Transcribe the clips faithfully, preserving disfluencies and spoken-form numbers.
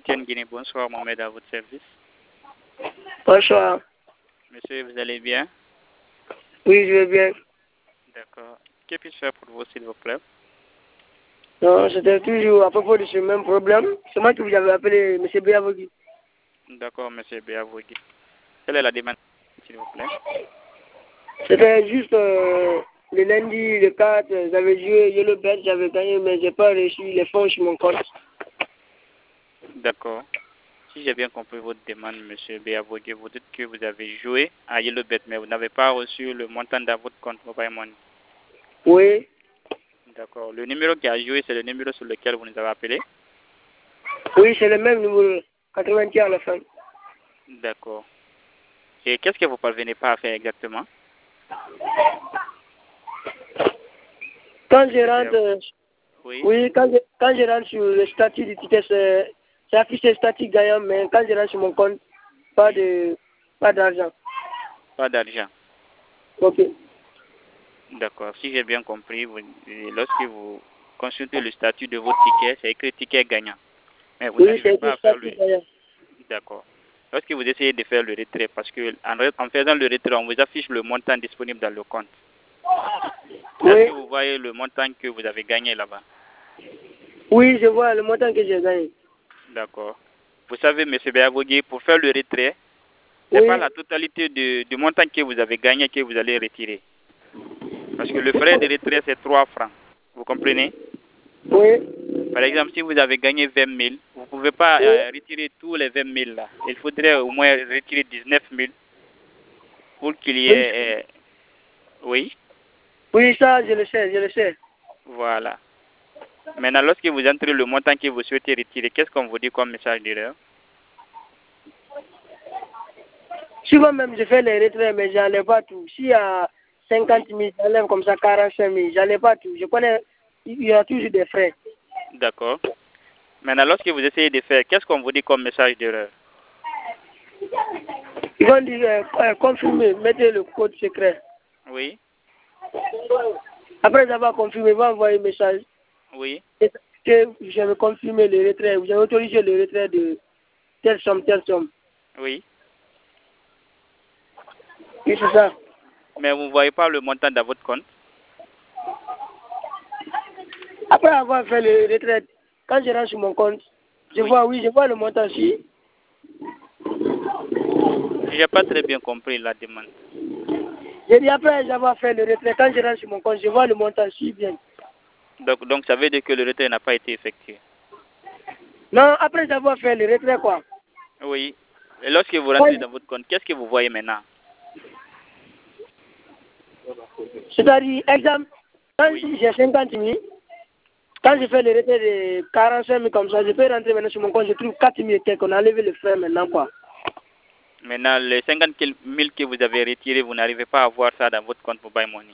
M T N Guinée. Bonsoir, Mohamed, à votre service. Bonsoir. Monsieur, vous allez bien? Oui, je vais bien. D'accord. Que puis-je faire pour vous, s'il vous plaît? Non, c'était toujours à propos de ce même problème. C'est moi qui vous avais appelé, M. Béavogui. D'accord, Monsieur Béavogui. Quelle est la demande, s'il vous plaît? C'était juste euh, le lundi, le quatre, j'avais joué Yellow Bet, j'avais gagné, mais j'ai pas reçu les fonds sur mon compte. D'accord. Si j'ai bien compris votre demande, Monsieur Béavogui, vous dites que vous avez joué à Yellow Bet, mais vous n'avez pas reçu le montant dans votre compte Mobile Money. Oui. D'accord. Le numéro qui a joué, c'est le numéro sur lequel vous nous avez appelé? Oui, c'est le même numéro, quatre-vingt-dix à la fin. D'accord. Et qu'est-ce que vous ne parvenez pas à faire exactement? Quand je rentre, euh, oui, oui quand, je, quand je rentre sur le statut du ticket, c'est, c'est affiché statut gagnant, mais quand je rentre sur mon compte, pas de pas d'argent. Pas d'argent. Ok. D'accord. Si j'ai bien compris, vous, lorsque vous consultez le statut de votre ticket, c'est écrit ticket gagnant. Mais vous Oui, n'arrivez c'est pas à écrit faire statut le... gagnant. D'accord. Lorsque vous essayez de faire le retrait, parce que en, en faisant le retrait, on vous affiche le montant disponible dans le compte. Oui. Est-ce que vous voyez le montant que vous avez gagné là-bas? Oui, je vois le montant que j'ai gagné. D'accord. Vous savez, M. Béavogui, pour faire le retrait, ce n'est Oui. pas la totalité de- du montant que vous avez gagné que vous allez retirer. Parce que le frais de retrait, c'est trois francs. Vous comprenez? Oui. Par exemple, si vous avez gagné vingt mille, vous ne pouvez pas Oui. euh, retirer tous les vingt mille là. Il faudrait au moins retirer dix-neuf mille pour qu'il y Oui. ait... euh, oui, Oui, ça, je le sais, je le sais. voilà. Maintenant, lorsque vous entrez le montant que vous souhaitez retirer, qu'est-ce qu'on vous dit comme message d'erreur? Souvent même, je fais les retraits, mais j'enlève pas tout. S'il y a cinquante mille, j'enlève comme ça quarante-cinq mille, j'enlève pas tout. Je connais, il y a toujours des frais. D'accord. Maintenant, lorsque vous essayez de faire, qu'est-ce qu'on vous dit comme message d'erreur? Ils vont dire, euh, euh, confirmer, mettez le code secret. Oui. Après avoir confirmé, ils vont envoyer un message. Oui. Que j'avais confirmé le retrait, vous avez autorisé le retrait de telle somme, telle somme. Oui. Oui, c'est ça. Mais vous ne voyez pas le montant dans votre compte? Après avoir fait le retrait, quand je rentre sur mon compte, je Oui. vois, oui, je vois le montant ici. Je n'ai pas très bien compris la demande. J'ai dit après avoir fait le retrait, quand je rentre sur mon compte, je vois le montant si bien. Donc, donc, ça veut dire que le retrait n'a pas été effectué? Non, après avoir fait le retrait, quoi. Oui. Et lorsque vous rentrez dans votre compte, qu'est-ce que vous voyez maintenant? C'est-à-dire, exemple, quand Oui. j'ai cinquante mille, quand je fais le retrait de quarante-cinq mille comme ça, je peux rentrer maintenant sur mon compte, je trouve quatre mille et quelques, on a levé le frais maintenant, quoi. Maintenant, les cinquante mille que vous avez retirés, vous n'arrivez pas à voir ça dans votre compte Mobile Money.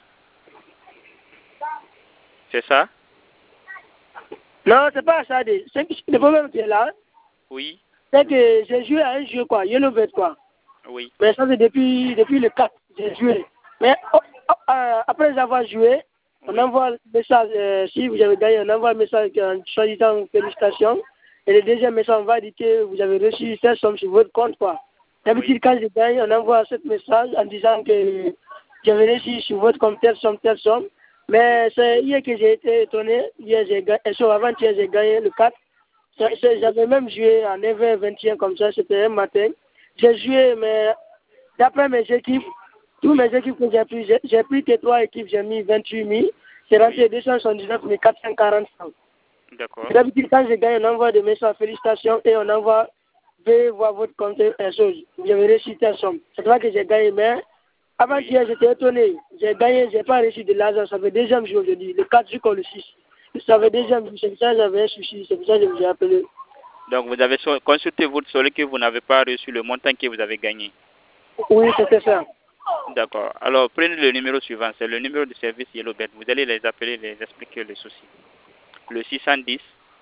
C'est ça? Non, c'est pas ça. De... Le problème qui est là, Oui. c'est que j'ai joué à un jeu, quoi, Yellow Bet, quoi. Oui. Mais ça, c'est depuis, depuis le quatre, j'ai joué. Mais oh, oh, euh, après avoir joué, on Oui. envoie le message, euh, si vous avez gagné, on envoie le message en choisissant félicitations. Et le deuxième message, on va dire que vous avez reçu cette somme sur votre compte, quoi. D'habitude, Oui. quand je gagne, on envoie ce message en disant que j'avais reçu sur votre compte telle somme, telle somme. Mais c'est hier que j'ai été étonné. Hier, j'ai gagné, avant-hier, j'ai gagné le quatre. J'avais même joué à neuf heures vingt et un comme ça, c'était un matin. J'ai joué, mais d'après mes équipes, tous mes équipes que j'ai pris, j'ai, j'ai pris que trois équipes, j'ai mis vingt-huit mille. C'est rentré Oui. deux cent soixante-dix-neuf mille quatre cent quarante francs. D'accord. D'habitude, quand je gagne, on envoie des messages félicitations et on envoie veuillez voir votre compte un chose. Vous avez reçu telle somme. C'est vrai que j'ai gagné, mais avant hier, oui. J'étais étonné. J'ai gagné, j'ai pas reçu de l'argent. Ça fait deuxième jour aujourd'hui, le quatre jusqu'au le six. Ça fait deuxième jour, c'est pour ça que j'avais un souci, c'est pour ça que je vous ai appelé. Donc, vous avez consulté votre solde que vous n'avez pas reçu le montant que vous avez gagné. Oui, c'était ça. D'accord. Alors, prenez le numéro suivant. C'est le numéro de service Yellow Bet. Vous allez les appeler, les expliquer le souci. Le six cent dix.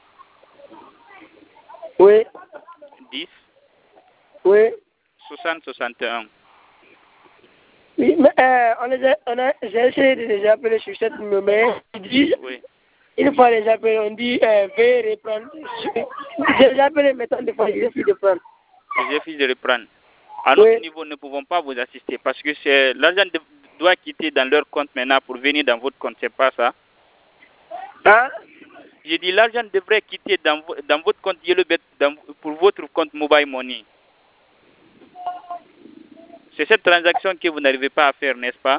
Oui. dix. Oui. soixante soixante et un. Oui, mais euh, on a, on a, j'ai essayé de les appeler sur cette numéro, mais ils disent oui. Une fois les appels, on dit euh, veuillez reprendre. J'ai appelé maintenant des fois, j'ai fini de prendre. J'ai fini de reprendre. À notre Oui. niveau, nous ne pouvons pas vous assister parce que c'est l'argent de- doit quitter dans leur compte maintenant pour venir dans votre compte, c'est pas ça? Hein? J'ai dit l'argent devrait quitter dans, vo- dans votre compte YellowBet dans- pour votre compte Mobile Money. C'est cette transaction que vous n'arrivez pas à faire, n'est-ce pas?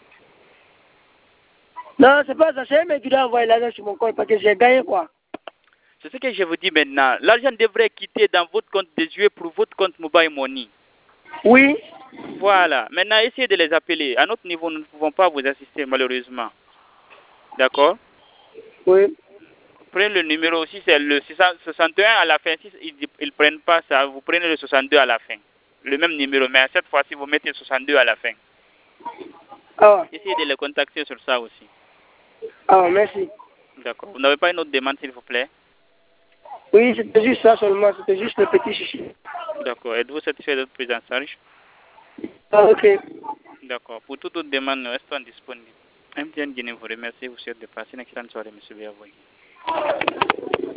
Non, c'est pas ça. C'est un mec qui doit envoyer l'argent sur mon compte parce que j'ai gagné quoi. C'est ce que je vous dis maintenant. L'argent devrait quitter dans votre compte désuet pour votre compte Mobile Money. Oui. Voilà. Maintenant, essayez de les appeler. À notre niveau, nous ne pouvons pas vous assister, malheureusement. D'accord? Oui. Prenez le numéro aussi, c'est le six cent soixante et un à la fin. Si ils ne prennent pas ça, vous prenez le soixante-deux à la fin. Le même numéro, mais cette fois-ci, vous mettez soixante-deux à la fin. Ah. Essayez de les contacter sur ça aussi. Ah, merci. D'accord. Vous n'avez pas une autre demande, s'il vous plaît? Oui, c'était juste ça seulement. C'était juste le petit chichi. D'accord. Êtes-vous satisfait de votre prise en charge? Ah, ok. D'accord. Pour toute autre demande, nous restons disponibles. M T N Guinée vous remercie. Vous souhaite de passer une excellente soirée, M. Biavoy.